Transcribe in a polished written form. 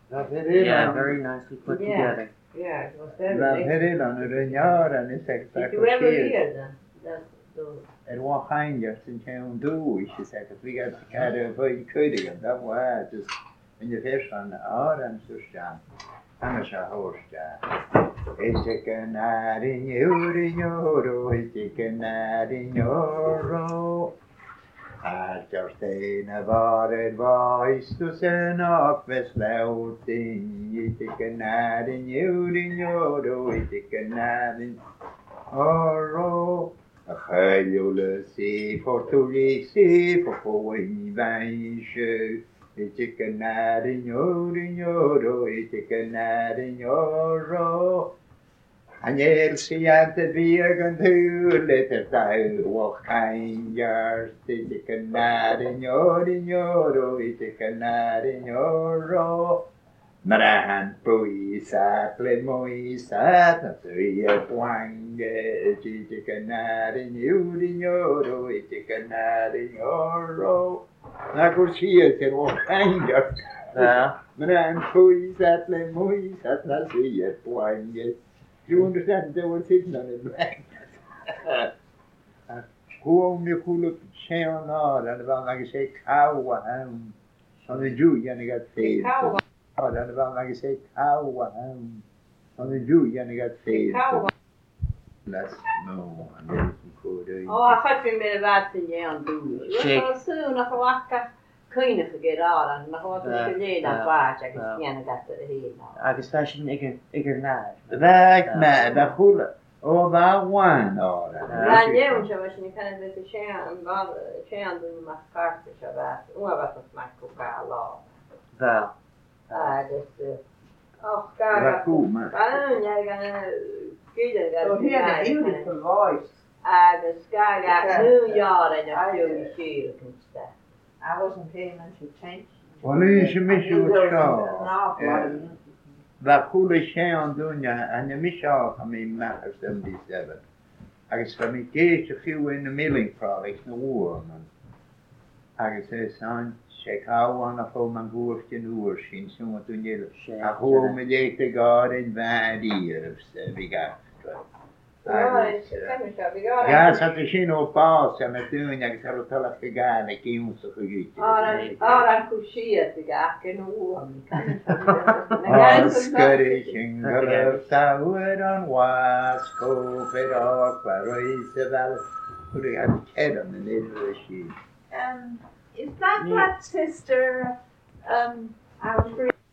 Yeah, very nicely put together. Yeah, it was very nice. Did you ever hear them? Er var hängas en kan do i säkert vi got kada för ködiga det var just ungefär sån aran så stan annars hörsta Ichikanari nyoro ichikanari nyoro Ajorsteina vared vaistusen appveslautin ichikanari nyoro ichikanari nyoro Achayolesi fortulisi forpoin vaishu Ichikanari nyoro ichikanari nyoro Anel siante virgen hulet tau wachain jars Ichikanari nyoro ichikanari nyoro Marahan puisat le moisat na tuya puange Ichikanari nyoro ichikanari nyoro Na kursiya ser wachain jars Marahan puisat le moisat na tuya puange You understand there was sitting on the back. Who only could look down on and about like I say cow on the Jew and got fed. And about like I say cow on the Jew and got fed. That's no and there's some I thought we made a bad thing on do. You were so soon of a waka clean forget all and I want to lay that watch I can see and got the head now. Agus tá sin igur ná. Right now, the whole oh that one or Ja, nie wiem, czy właśnie kan det känns du med kartor så där. Oavsett vad man kokar alla. Väl. Det God. Jag kan So he had a beautiful voice. The sky got New York and jag stod I kyrkan där. I wasn't paying much attention. Well, you should miss you The coolest on Dunya and the Michal, I mean, Matter 77. I guess for me, gauge a few in the milling products, the war. I guess there's son, check how one of them and go if you know or seen someone to yell. I hold me the garden bad ears, we got. Ja, så att det känner upp basen med Dunya, jag tar och talar för gärna, inte så för gott. Aran kushia tiga nu. Skariking sauran wasko perak varoiseval. Hur det hade kärran den lilla Is that what Sister I was reading